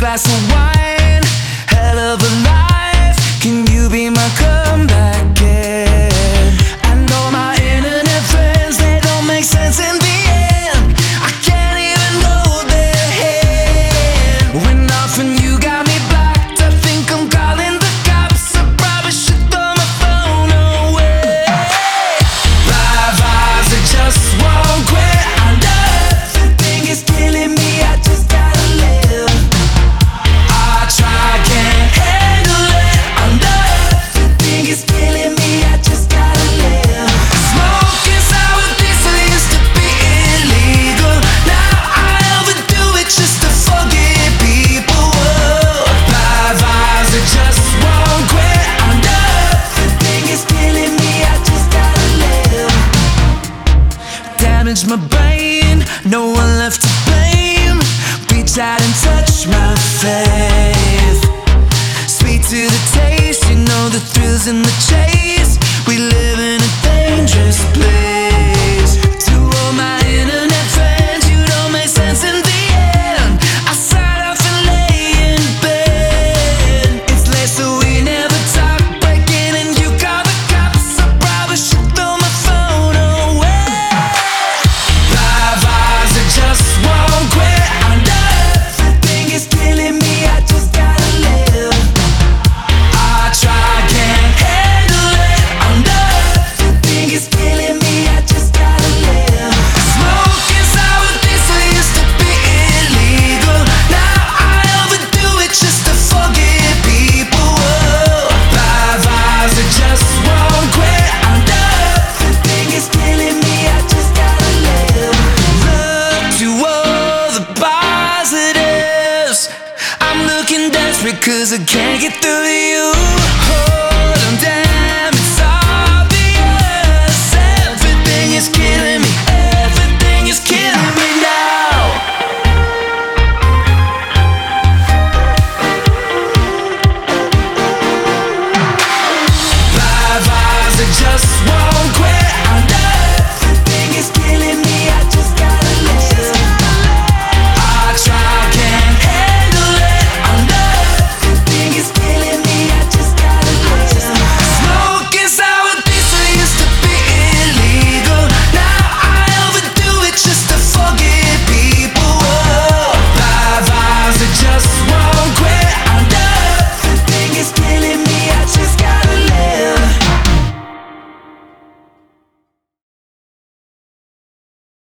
glass of wine, hell of a life. Can you be my comeback kid? And all my internet friends, they don't make sense in the end. I can't even hold their hand. When often you got me blocked, I think I'm calling the cops. I probably should throw my phone away. Bye vibes, I just won't quit. I know everything is killing me, I just gotta live. I try, can't handle it. I know everything is killing me, I just gotta live. Smoking sour diesel used to be illegal. Now I overdo it just to forget people. Whoa. Bad vibes, I just won't quit. I know everything is killing me, I just gotta live. Damaged my brain, no one left to blame. Reach out and touch my faith. Sweet to the taste, you know the thrills in the chase. We live in a dangerous place. To all my internet friends, you don't make sense in the end. I sign off and lay in bed. It's late so we never talk, breaking and you call the cops. I probably should throw my phone away. Bad vibes, I just won't quit. I know everything is killing me, I just gotta live. I try, can't handle it. I know everything is killing me, I just gotta live. Smoking sour diesel used to be illegal. Now I overdo it just to forget people. Whoa. Bad vibes, I just won't quit. I know everything is killing me, I just gotta live. Look to all the positives. I'm looking desperate 'cause I can't get through to you.